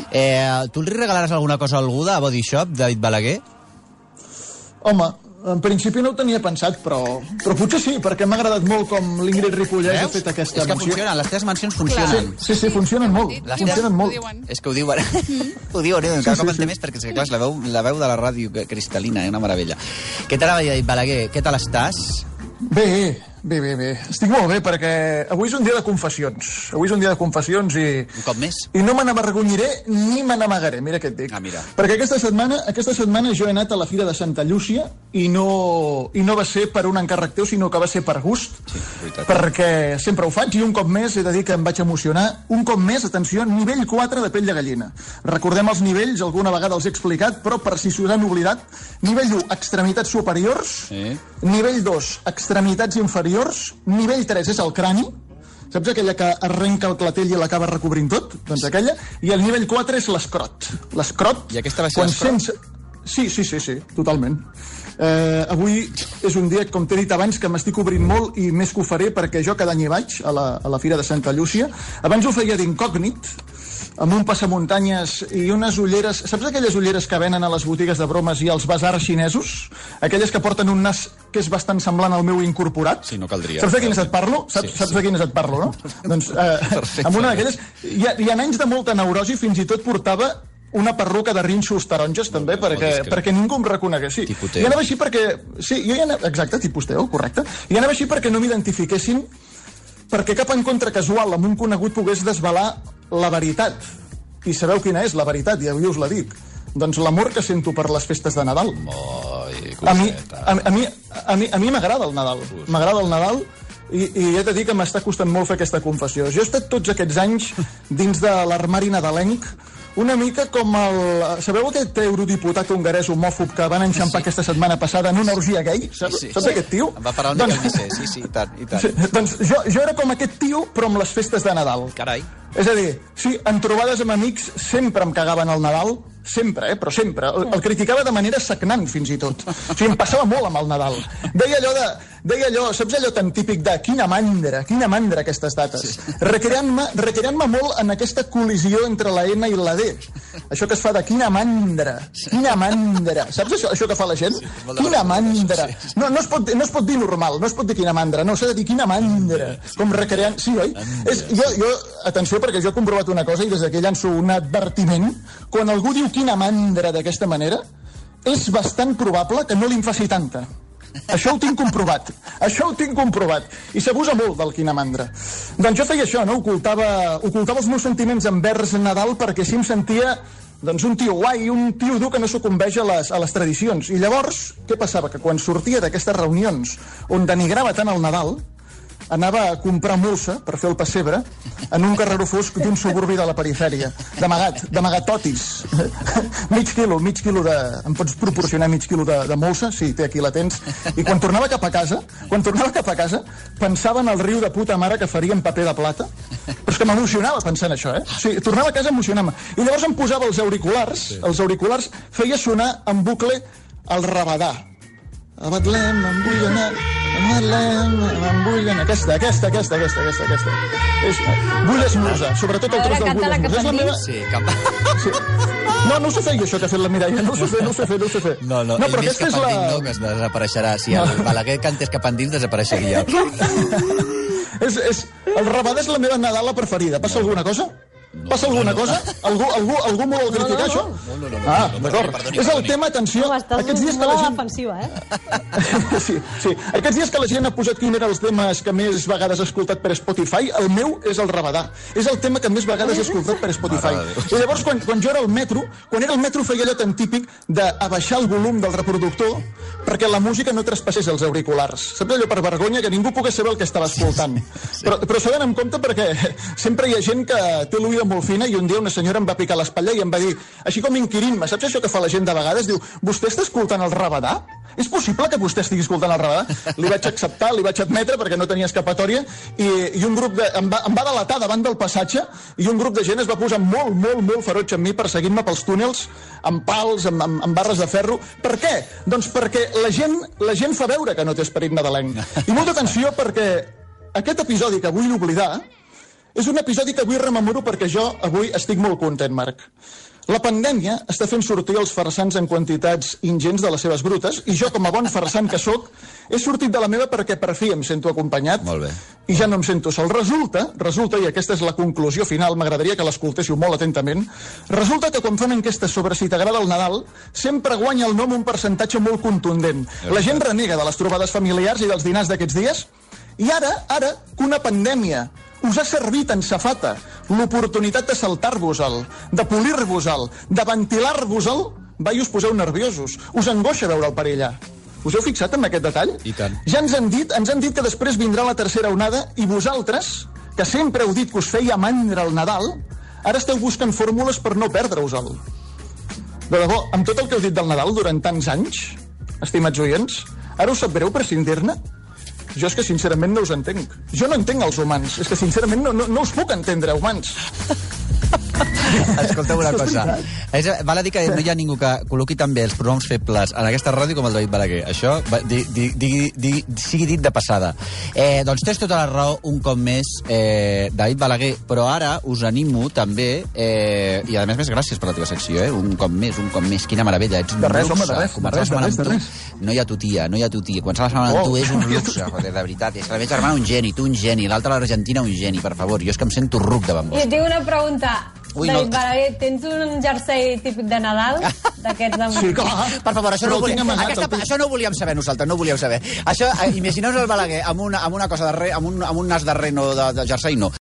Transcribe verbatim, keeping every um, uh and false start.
Eh, tu li regalaràs alguna cosa a algú de Body Shop, David Balaguer? Home, en principi no ho tenia pensat, però, però potser sí, perquè m'ha agradat molt com l'Ingrid Ripollès ha fet aquesta És que emoció. funcionen, les teves mencions funcionen. Sí, sí, sí, funcionen molt. Les Funcionen molt. És que ho diuen. Ho diuen, eh? Encara com en té més, perquè és que, clar, és la veu, la veu de la ràdio cristal·lina, eh? Una meravella. Què tal, David Balaguer? Què tal estàs? Bé, bé, bé, bé. Estic molt bé perquè avui és un dia de confessions. Avui és un dia de confessions i... Un cop més? I no me n'avergonyiré ni me n'amagaré, mira què et dic. Ah, mira. Perquè aquesta setmana, aquesta setmana jo he anat a la Fira de Santa Llúcia i no, i no va ser per un encàrrec teu, sinó que va ser per gust. Sí, veritat. Perquè sempre ho faig i un cop més he de dir que em vaig emocionar. Un cop més, atenció, nivell quatre de pell de gallina. Recordem els nivells, alguna vegada els he explicat, però per si s'ho han oblidat. Nivell u, extremitats superiors. Sí. Nivell dos, extremitats inferiors. Nivell tres és el crani. Saps aquella que arrenca el clatell i l'acaba recobrint tot? Doncs aquella. I el nivell quatre és l'escrot. L'escrot... I aquesta va ser l'escrot? Sense... Sí, sí, sí, sí, totalment. Eh, avui és un dia, com t'he dit abans, que m'estic obrint molt i més que ho faré perquè jo cada any hi vaig a la, a la Fira de Santa Llúcia. Abans ho feia d'incògnit, amb un passamuntanyes i unes ulleres... Saps aquelles ulleres que venen a les botigues de bromes i als basars xinesos? Aquelles que porten un nas que és bastant semblant al meu incorporat? Sí, no caldria. Saps de quines et parlo? Saps, Sí, saps sí. de quines et parlo, no? Doncs eh, amb una d'aquelles... Hi, ha, hi ha anys de molta neurosi, fins i tot portava una perruca de rinxos taronges, també, molt perquè, discret. perquè ningú em reconegués. Sí. Tipus Teo. I anava així perquè... Sí, jo hi anava... Exacte, tipus Teo, correcte. I anava així perquè no m'identifiquessin, perquè cap encontre casual amb un conegut pogués desvelar la veritat. I sabeu quina és la veritat, ja us la dic. Doncs l'amor que sento per les festes de Nadal. Oi, A mi, a, a mi, a mi, a mi m'agrada el Nadal. M'agrada el Nadal i, i he de dir que m'està costant molt fer aquesta confessió. Jo he estat tots aquests anys dins de l'armari nadalenc, una mica com el... Sabeu aquest eurodiputat hongarès homòfob que van enxampar Sí. aquesta setmana passada en una orgia gay? Saps, Sí, sí. saps aquest tio? Em va parar el Miquel Missé, sí, sí, i tant, i tant. Sí, doncs jo, jo era com aquest tio, però amb les festes de Nadal. Carai. És a dir, sí, en trobades amb amics sempre em cagaven el Nadal, sempre, eh, però sempre. El, el criticava de manera sagnant, fins i tot. O sigui, em passava molt amb el Nadal. Deia allò de... Deia allò, saps allò tan típic de quina mandra, quina mandra aquestes dates. Sí. Recreant-me recreant-me molt en aquesta col·lisió entre la N i la D. Això que es fa de quina mandra, quina mandra. Saps això, això que fa la gent? Sí, quina mandra. No, no, es pot, no es pot dir normal, no es pot dir quina mandra, no, s'ha de dir quina mandra. Com recreant... Sí, oi? És, jo, jo, atenció, perquè jo he comprovat una cosa i des d'aquí llanço un advertiment. Quan algú diu quina mandra d'aquesta manera, és bastant probable que no li'n faci tanta. Això ho tinc comprovat. Això ho tinc comprovat. I s'abusa molt del quina mandra. Doncs jo feia això, no? Ocultava, ocultava els meus sentiments envers Nadal perquè així em sentia doncs un tio guai, un tio dur que no sucumbeix a les, a les tradicions. I llavors, què passava? Que quan sortia d'aquestes reunions on denigrava tant el Nadal, anava a comprar molsa per fer el pessebre en un carreró fosc d'un suburbi de la perifèria, d'amagat, d'amagatotis. mig quilo, mig quilo de... Em pots proporcionar mig quilo de, de molsa? Sí, té, aquí la tens. I quan tornava cap a casa, quan tornava cap a casa, pensava en el riu de puta mare que faria en paper de plata. Però és que m'emocionava pensant això, eh? O sigui, tornava a casa emocionant-me. I llavors em posava els auriculars, els auriculars feia sonar en bucle el rabadà. A Betlem em vull anar, a Betlem em vull anar... Aquesta, aquesta, aquesta, aquesta, aquesta, aquesta. És, vull esmorzar, sobretot el tros del vull esmorzar. És la meva... Sí, cap... Sí. No, no ho sé fer jo, això que ha fet la Mireia. No ho sé fer, no ho sé fer, no ho sé fer. No, no, no ell però més aquesta cap és la... endins no, que es desapareixerà. Si el Balaguer cantés cap endins, desapareixeria. és, és... El rabadà és la meva Nadala preferida. Passa alguna cosa? No, Passa alguna no, no. cosa? Algú, algú, algú m'ho vol criticar, no, no, no. això? No, no, no, no, ah, no, no, d'acord. perdoni, És el perdoni. tema, atenció, no, estàs aquests dies que la gent... defensiva, eh? sí, sí. Aquests dies que la gent ha posat quin eren els temes que més vegades ha escoltat per Spotify, el meu és el rabadà. És el tema que més vegades he escoltat per Spotify. I llavors, quan, quan jo era al metro, quan era al metro feia allò tan típic d'abaixar el volum del reproductor perquè la música no traspassés els auriculars. Saps allò per vergonya? Que ningú pogués saber el que estava escoltant. Sí. Però, però s'ha d'anar amb compte perquè sempre hi ha gent que té l'oïda molt fina i un dia una senyora em va picar l'espatlla i em va dir, així com inquirint-me, saps això que fa la gent de vegades? Diu, vostè està escoltant el rabadà? És possible que vostè estigui escoltant el rabadà? Li vaig acceptar, li vaig admetre perquè no tenia escapatòria i, i un grup de, em, va, em va delatar davant del passatge i un grup de gent es va posar molt, molt, molt ferotge amb mi perseguint-me pels túnels amb pals, amb, amb, amb barres de ferro. Per què? Doncs perquè la gent, la gent fa veure que no té esperit nadalenc. I molta atenció perquè aquest episodi que vull oblidar És un episodi que avui rememoro perquè jo avui estic molt content, Marc. La pandèmia està fent sortir els farsans en quantitats ingents de les seves brutes i jo, com a bon farsant que sóc, he sortit de la meva perquè per fi em sento acompanyat i ja no em sento sol. Resulta, resulta, i aquesta és la conclusió final, m'agradaria que l'escoltéssiu molt atentament, resulta que quan fan enquestes sobre si t'agrada el Nadal, sempre guanya el nom un percentatge molt contundent. La gent renega de les trobades familiars i dels dinars d'aquests dies i ara, ara, que una pandèmia us ha servit en safata l'oportunitat de saltar-vos-el, de polir-vos-el, de ventilar-vos-el, va, i us poseu nerviosos. Us angoixa veure el per allà. Us heu fixat en aquest detall? I tant. Ja ens han dit, ens han dit que després vindrà la tercera onada i vosaltres, que sempre heu dit que us feia mandra el Nadal, ara esteu buscant fórmules per no perdre-us-el. De debò, amb tot el que heu dit del Nadal durant tants anys, estimats oients, ara us sap greu prescindir-ne? Jo és que sincerament no us entenc. Jo no entenc els humans. És que sincerament no, no, no us puc entendre, humans. Escolteu una cosa. És, val a dir que no hi ha ningú que col·loqui tan bé els pronoms febles en aquesta ràdio com el David Balaguer. Això di, di, di, di, sigui dit de passada. Eh, doncs tens tota la raó un cop més, eh, David Balaguer, però ara us animo també, eh, i a més més gràcies per la teva secció, eh, un cop més, un cop més. Quina meravella, ets un de res, luxe. Home, de res, de res, de res, de res. No hi ha tu, tia, no hi ha tu, tia. Començar la setmana amb tu és un luxe, joder, de veritat. És que la meva germana un geni, tu un geni, l'altre a l'Argentina un geni, per favor. Jo és que em sento ruc davant I et dic una pregunta. Ui, David no. Balaguer, tens un jersei típic de Nadal? D'aquests de... Sí, clar. Per favor, això no, Però el volíem, tinc amagat, aquesta, el tinc. això no ho volíem saber nosaltres, no ho volíem saber. Això, eh, imagineu-vos el Balaguer amb una, amb una cosa de re, amb un, amb un nas de reno de, de jersei, no.